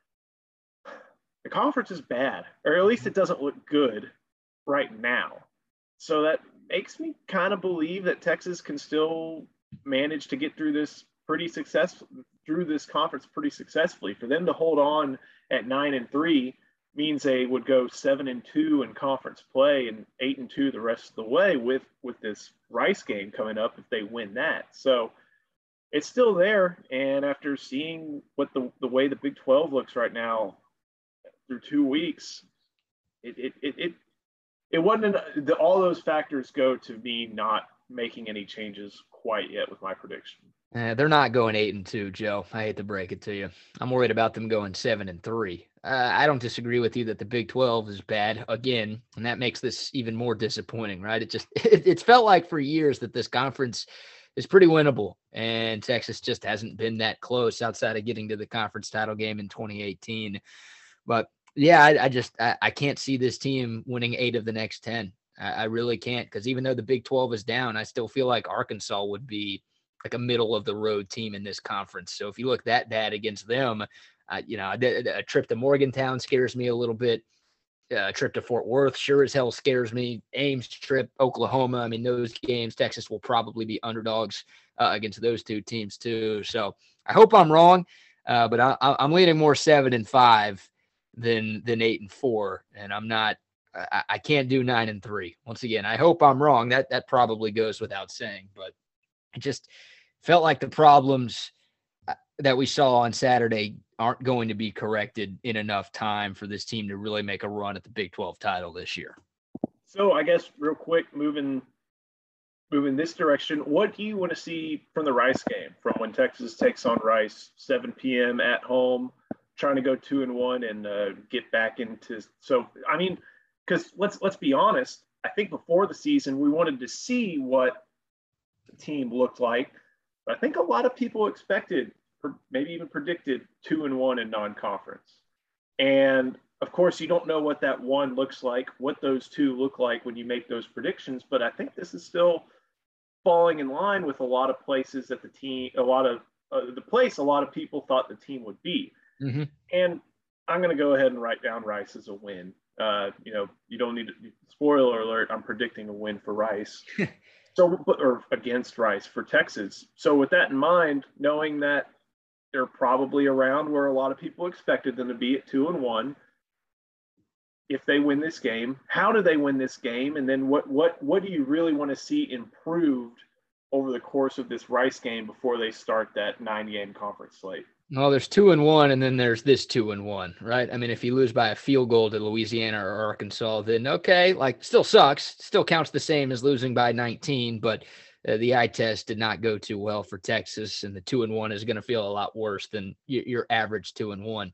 the conference is bad, or at least it doesn't look good right now. So that makes me kind of believe that Texas can still manage to get through this conference pretty successfully. For them to hold on at 9-3 means they would go 7-2 in conference play and 8-2 the rest of the way with this Rice game coming up if they win that. So it's still there. And after seeing what the way the Big 12 looks right now through 2 weeks, it wasn't all those factors go to me not making any changes quite yet with my prediction. They're not going 8-2, Joe. I hate to break it to you. I'm worried about them going 7-3. I don't disagree with you that the Big 12 is bad again, and that makes this even more disappointing, right? It's felt like for years that this conference is pretty winnable, and Texas just hasn't been that close outside of getting to the conference title game in 2018. But yeah, I can't see this team winning 8 of the next 10. I really can't, because even though the Big 12 is down, I still feel like Arkansas would be like a middle of the road team in this conference. So if you look that bad against them, a trip to Morgantown scares me a little bit. A trip to Fort Worth sure as hell scares me. Ames trip, Oklahoma. I mean, those games, Texas will probably be underdogs against those 2 teams too. So I hope I'm wrong, but I'm leaning more 7-5 than 8-4, and I'm not. I can't do 9-3. Once again, I hope I'm wrong. That probably goes without saying, but it just felt like the problems that we saw on Saturday aren't going to be corrected in enough time for this team to really make a run at the Big 12 title this year. So I guess real quick, moving move in this direction. What do you want to see from the Rice game, from when Texas takes on Rice, 7 p.m. at home, trying to go 2-1 and get back into? So I mean, because let's be honest. I think before the season we wanted to see what the team looked like. But I think a lot of people expected, maybe even predicted, 2-1 in non-conference. And of course, you don't know what that one looks like, what those two look like when you make those predictions. But I think this is still falling in line with a lot of places that the team, a lot of the place a lot of people thought the team would be. Mm-hmm. And I'm going to go ahead and write down Rice as a win. You don't need to, spoiler alert, I'm predicting a win for Rice. Or against Rice for Texas. So with that in mind, knowing that they're probably around where a lot of people expected them to be at 2-1, if they win this game, how do they win this game? And then what do you really want to see improved over the course of this Rice game before they start that 9-game conference slate? Well, there's 2-1, and then there's this 2-1, right? I mean, if you lose by a field goal to Louisiana or Arkansas, then okay, like still sucks, still counts the same as losing by 19, but the eye test did not go too well for Texas, and the 2-1 is going to feel a lot worse than your average 2-1.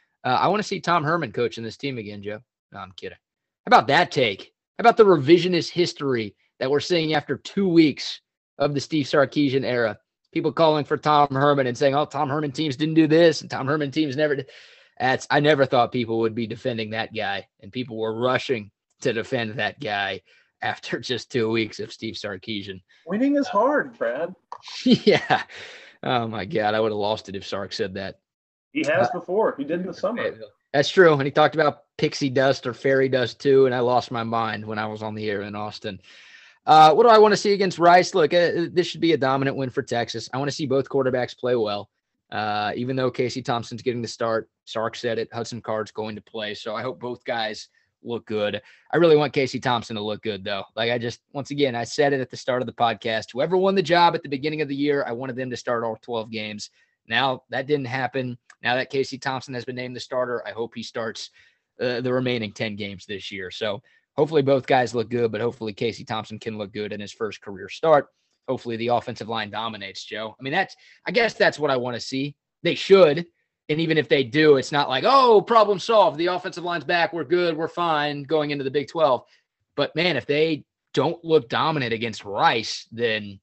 I want to see Tom Herman coaching this team again, Joe. No, I'm kidding. How about that take? How about the revisionist history that we're seeing after 2 weeks of the Steve Sarkisian era? People calling for Tom Herman and saying, oh, Tom Herman teams didn't do this and Tom Herman teams never did. I never thought people would be defending that guy, and people were rushing to defend that guy after just 2 weeks of Steve Sarkisian. Winning is hard, Brad. Yeah. Oh, my God. I would have lost it if Sark said that. He has before. He did in the summer. That's true. And he talked about pixie dust or fairy dust, too, and I lost my mind when I was on the air in Austin. What do I want to see against Rice? Look, this should be a dominant win for Texas. I want to see both quarterbacks play well. Even though Casey Thompson's getting the start, Sark said it, Hudson Card's going to play. So I hope both guys look good. I really want Casey Thompson to look good, though. Once again, I said it at the start of the podcast. Whoever won the job at the beginning of the year, I wanted them to start all 12 games. Now that didn't happen. Now that Casey Thompson has been named the starter, I hope he starts the remaining 10 games this year. So hopefully both guys look good, but hopefully Casey Thompson can look good in his first career start. Hopefully the offensive line dominates, Joe. I mean, I guess that's what I want to see. They should. And even if they do, it's not like, oh, problem solved. The offensive line's back. We're good. We're fine going into the Big 12. But, man, if they don't look dominant against Rice, then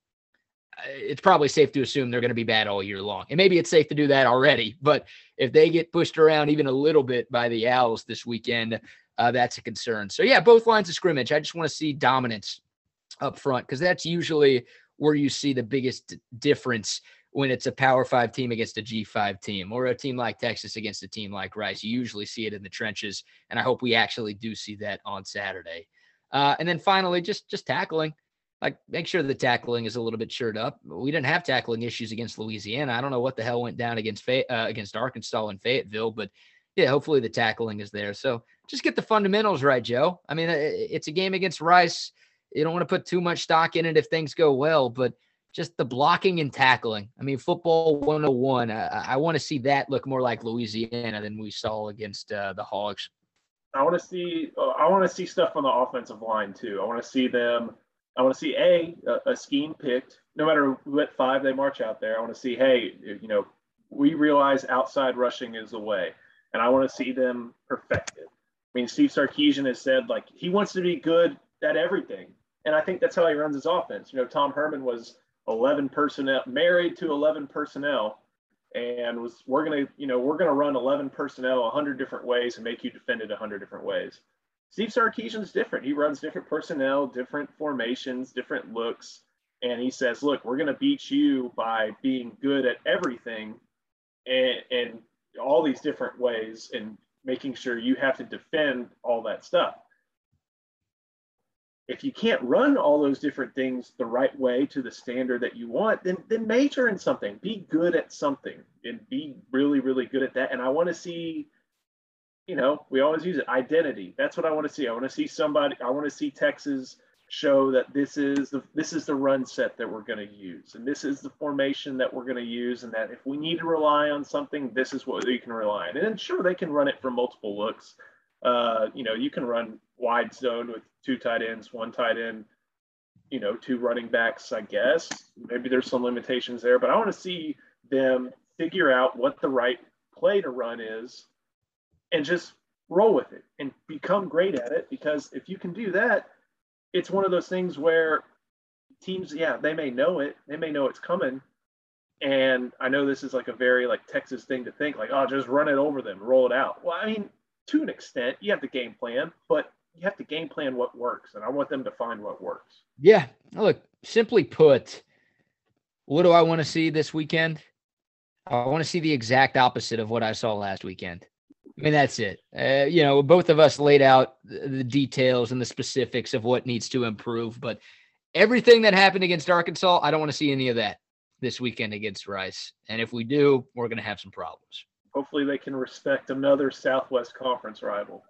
it's probably safe to assume they're going to be bad all year long. And maybe it's safe to do that already. But if they get pushed around even a little bit by the Owls this weekend, that's a concern. So, yeah, both lines of scrimmage. I just want to see dominance up front because that's usually where you see the biggest difference when it's a Power 5 team against a G5 team or a team like Texas against a team like Rice. You usually see it in the trenches, and I hope we actually do see that on Saturday. And then finally, just tackling. Like, make sure the tackling is a little bit shored up. We didn't have tackling issues against Louisiana. I don't know what the hell went down against Arkansas and Fayetteville, but yeah, hopefully the tackling is there. So just get the fundamentals right, Joe. I mean, it's a game against Rice. You don't want to put too much stock in it if things go well, but just the blocking and tackling. I mean, football 101. I want to see that look more like Louisiana than we saw against the Hogs. I want to see stuff on the offensive line too. I want to see a scheme picked, no matter what 5 they march out there. I want to see, hey, we realize outside rushing is the way, and I want to see them perfect it. I mean, Steve Sarkisian has said, like, he wants to be good at everything, and I think that's how he runs his offense. Tom Herman was 11 personnel, married to 11 personnel, and we're gonna run 11 personnel 100 different ways and make you defend it 100 different ways. Steve Sarkisian's different. He runs different personnel, different formations, different looks. And he says, look, we're going to beat you by being good at everything and all these different ways and making sure you have to defend all that stuff. If you can't run all those different things the right way to the standard that you want, then major in something. Be good at something and be really, really good at that. And I want to see, we always use it, identity. That's what I want to see. I want to see Texas show that this is the run set that we're going to use, and this is the formation that we're going to use, and that if we need to rely on something, this is what you can rely on. And then sure, they can run it for multiple looks. You can run wide zone with 2 tight ends, 1 tight end, two running backs, I guess. Maybe there's some limitations there, but I want to see them figure out what the right play to run is and just roll with it and become great at it. Because if you can do that, it's one of those things where teams, they may know it. They may know it's coming. And I know this is like a very like Texas thing to think, like, oh, just run it over them, roll it out. Well, I mean, to an extent, you have to game plan, but you have to game plan what works. And I want them to find what works. Yeah. Look, simply put, what do I want to see this weekend? I want to see the exact opposite of what I saw last weekend. I mean, that's it. Both of us laid out the details and the specifics of what needs to improve, but everything that happened against Arkansas, I don't want to see any of that this weekend against Rice. And if we do, we're going to have some problems. Hopefully they can respect another Southwest Conference rival.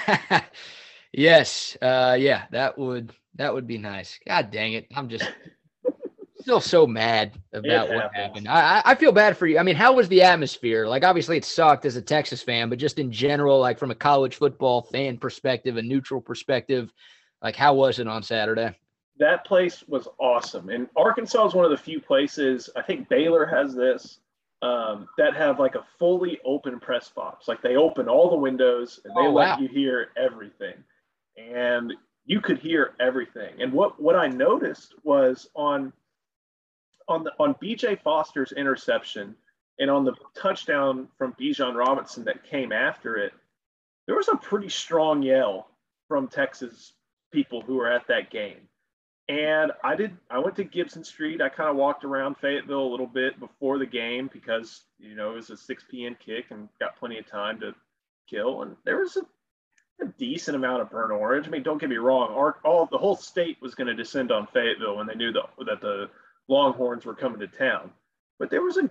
Yes. That would be nice. God dang it. I'm just still so mad about what happened. I feel bad for you. I mean, how was the atmosphere? Like, obviously it sucked as a Texas fan, but just in general, like from a college football fan perspective, a neutral perspective, like how was it on Saturday? That place was awesome. And Arkansas is one of the few places, I think Baylor has this, that have like a fully open press box. Like they open all the windows and they let you hear everything. And you could hear everything. And what I noticed was on BJ Foster's interception and on the touchdown from Bijan Robinson that came after it, there was a pretty strong yell from Texas people who were at that game. And I went to Gibson Street. I kind of walked around Fayetteville a little bit before the game because, it was a 6 p.m. kick and got plenty of time to kill. And there was a decent amount of burnt orange. I mean, don't get me wrong. The whole state was going to descend on Fayetteville when they knew that the Longhorns were coming to town. But there was a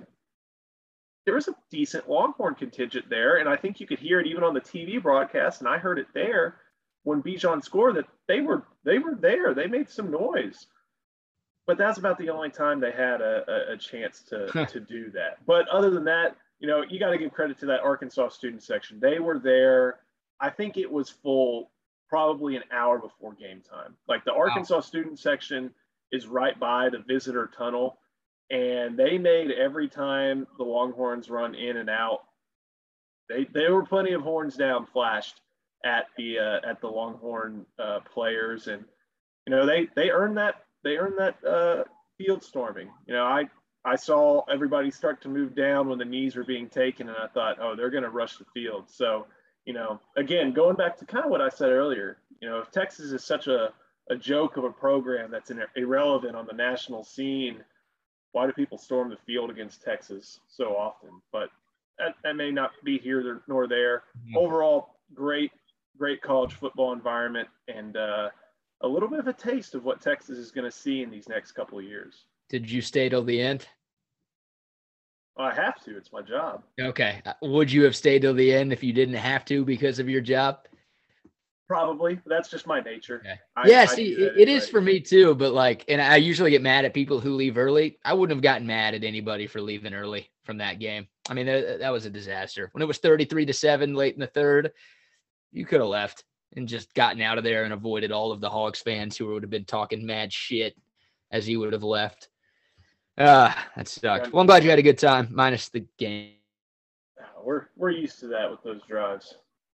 decent Longhorn contingent there. And I think you could hear it even on the TV broadcast. And I heard it there when Bijan scored that they were there. They made some noise. But that's about the only time they had a chance to do that. But other than that, you got to give credit to that Arkansas student section. They were there. I think it was full probably an hour before game time. Like the Arkansas student section is right by the visitor tunnel, and they made every time the Longhorns run in and out, they were plenty of horns down flashed at the Longhorn players, and they earned that field storming. I saw everybody start to move down when the knees were being taken, and I thought, oh, they're going to rush the field. So, again, going back to kind of what I said earlier, if Texas is such a joke of a program that's irrelevant on the national scene, why do people storm the field against Texas so often? But that may not be here nor there. Mm-hmm. Overall, great college football environment, and a little bit of a taste of what Texas is going to see in these next couple of years. Did you stay till the end? Well, I have to. It's my job. Okay. Would you have stayed till the end if you didn't have to because of your job? Probably. That's just my nature. Okay. It is for me too, but and I usually get mad at people who leave early. I wouldn't have gotten mad at anybody for leaving early from that game. I mean, that was a disaster. When it was 33-7 late in the third, you could have left and just gotten out of there and avoided all of the Hogs fans who would have been talking mad shit as you would have left. That sucked. Well, I'm glad you had a good time, minus the game. We're used to that with those drives.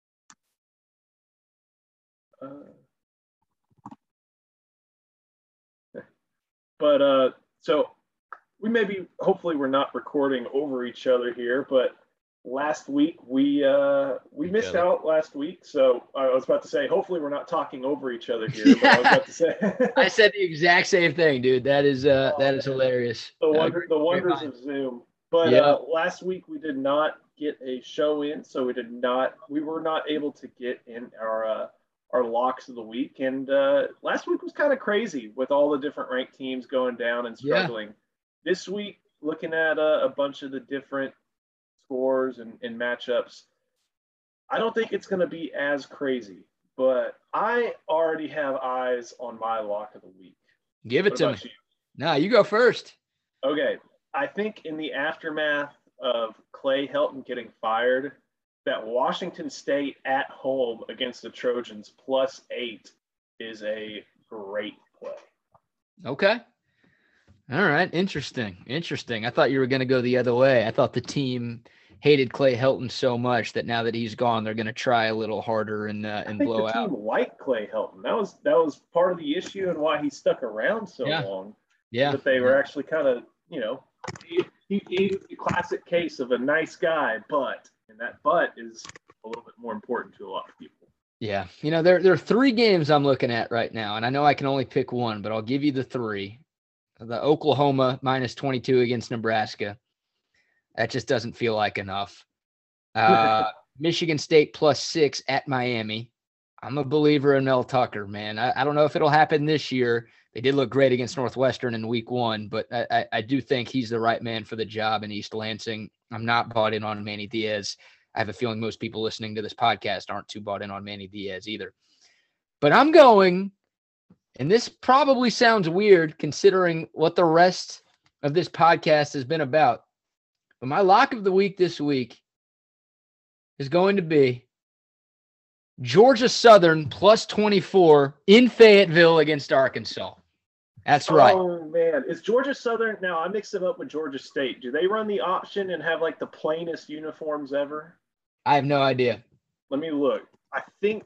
So hopefully we're not recording over each other here, but last week we missed out last week. So I was about to say, hopefully we're not talking over each other here, but I was about to say. I said the exact same thing, dude. That is hilarious. The wonders of Zoom. But last week we did not get a show in, so we were not able to get in our locks of the week. And last week was kind of crazy with all the different ranked teams going down and struggling. Yeah. This week, looking at a bunch of the different scores and matchups, I don't think it's going to be as crazy, but I already have eyes on my lock of the week. Give it to me. No, you go first. Okay. I think in the aftermath of Clay Helton getting fired, that Washington State at home against the Trojans +8 is a great play. Okay. All right. Interesting. I thought you were going to go the other way. I thought the team hated Clay Helton so much that now that he's gone, they're going to try a little harder and I think the blow out. team liked Clay Helton. That was part of the issue and why he stuck around so Yeah. long. Yeah. That they were actually kind of, he was the classic case of a nice guy, and that but is a little bit more important to a lot of people. Yeah. There are 3 games I'm looking at right now, and I know I can only pick one, but I'll give you the 3. The Oklahoma minus 22 against Nebraska. That just doesn't feel like enough. Michigan State plus 6 at Miami. I'm a believer in Mel Tucker, man. I don't know if it'll happen this year. They did look great against Northwestern in week 1, but I do think he's the right man for the job in East Lansing. I'm not bought in on Manny Diaz. I have a feeling most people listening to this podcast aren't too bought in on Manny Diaz either. But I'm going, and this probably sounds weird considering what the rest of this podcast has been about, but my lock of the week this week is going to be Georgia Southern plus 24 in Fayetteville against Arkansas. That's right. Oh, man. Is Georgia Southern – now, I mix them up with Georgia State. Do they run the option and have, like, the plainest uniforms ever? I have no idea. Let me look. I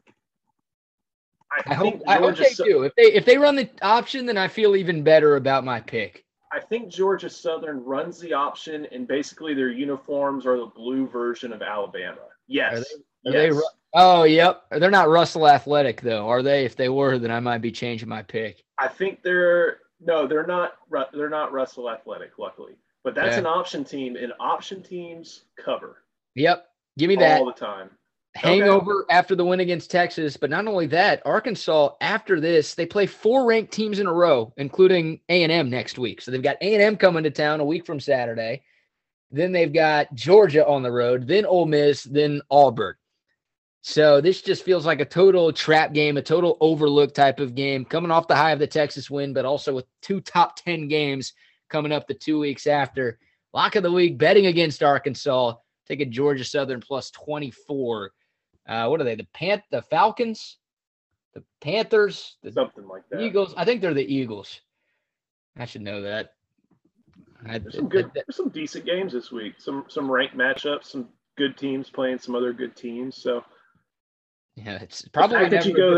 hope they do. If they run the option, then I feel even better about my pick. I think Georgia Southern runs the option, and basically their uniforms are the blue version of Alabama. Yes. Are they oh, yep. They're not Russell Athletic, though, are they? If they were, then I might be changing my pick. I think they're not Russell Athletic, luckily. But that's an option team, and option teams cover. Yep. Give me that. All the time. Hangover after the win against Texas. But not only that, Arkansas, after this, they play 4 ranked teams in a row, including A&M next week. So they've got A&M coming to town a week from Saturday. Then they've got Georgia on the road, then Ole Miss, then Auburn. So this just feels like a total trap game, a total overlook type of game, coming off the high of the Texas win, but also with 2 top 10 games coming up the 2 weeks after. Lock of the week, betting against Arkansas. Take a Georgia Southern plus 24. What are they? The Falcons, the Panthers, something like that. Eagles. I think they're the Eagles. I should know that. There's some decent games this week. Some ranked matchups. Some good teams playing some other good teams. So yeah, it's probably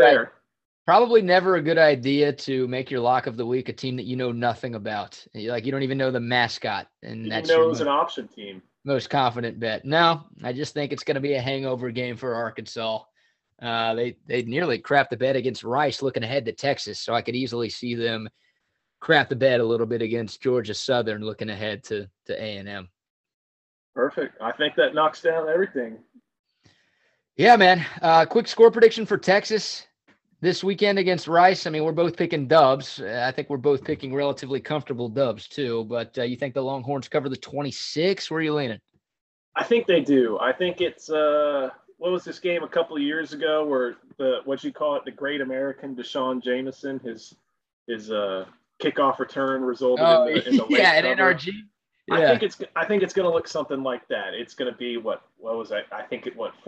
never a good idea to make your lock of the week a team that you know nothing about. Like you don't even know the mascot, and that's an option team. Most confident bet. No, I just think it's going to be a hangover game for Arkansas. They nearly crapped the bed against Rice looking ahead to Texas, so I could easily see them crap the bed a little bit against Georgia Southern looking ahead to A&M. Perfect. I think that knocks down everything. Yeah, man. Quick score prediction for Texas this weekend against Rice. I mean, we're both picking dubs. I think we're both picking relatively comfortable dubs too. But you think the Longhorns cover the 26? Where are you leaning? I think they do. I think it's what was this game a couple of years ago where the Great American Deshaun Jameson, his kickoff return resulted in the late at NRG. Yeah. I think it's going to look something like that. It's going to be what was that? I think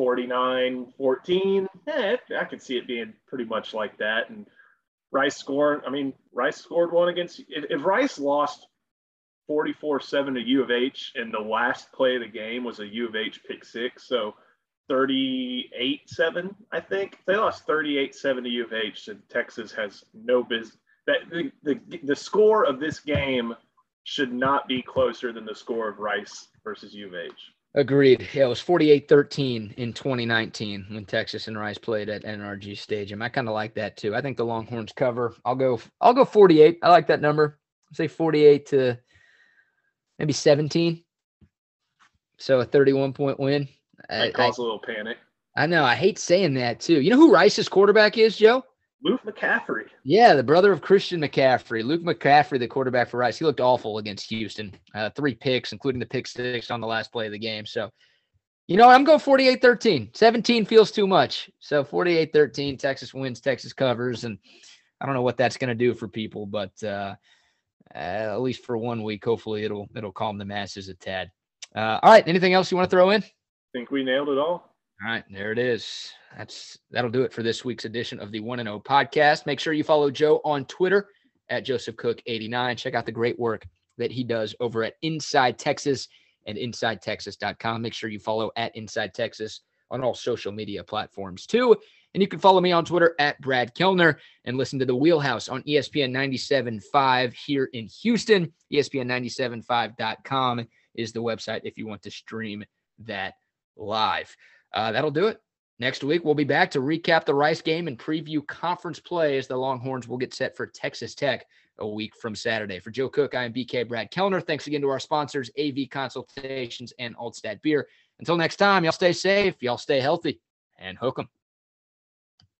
49-14. I could see it being pretty much like that. And Rice scored one against. If Rice lost 44-7 to U of H, and the last play of the game was a U of H pick six, so 38-7. I think if they lost 38-7 to U of H, and Texas has no business. That the score of this game should not be closer than the score of Rice versus U of H. Agreed. Yeah, it was 48-13 in 2019 when Texas and Rice played at NRG Stadium. I kind of like that too. I think the Longhorns cover. I'll go 48. I like that number. I'll say 48 to maybe 17. So a 31-point win. That caused a little panic. I know. I hate saying that too. You know who Rice's quarterback is, Joe? Luke McCaffrey. Yeah, the brother of Christian McCaffrey. Luke McCaffrey, the quarterback for Rice. He looked awful against Houston. 3 picks, including the pick 6 on the last play of the game. So, I'm going 48-13. 17 feels too much. So 48-13, Texas wins, Texas covers. And I don't know what that's going to do for people, but at least for 1 week, hopefully it'll calm the masses a tad. All right, anything else you want to throw in? I think we nailed it all. All right, there it is. That'll do it for this week's edition of the 1-0 podcast. Make sure you follow Joe on Twitter at Joseph Cook 89. Check out the great work that he does over at Inside Texas and InsideTexas.com. Make sure you follow at Inside Texas on all social media platforms too. And you can follow me on Twitter at Brad Kellner and listen to The Wheelhouse on ESPN 97.5 here in Houston. ESPN975.com is the website if you want to stream that live. That'll do it. Next week, we'll be back to recap the Rice game and preview conference play as the Longhorns will get set for Texas Tech a week from Saturday. For Joe Cook, I am BK Brad Kellner. Thanks again to our sponsors, AV Consultations and Altstat Beer. Until next time, y'all stay safe, y'all stay healthy, and hook 'em.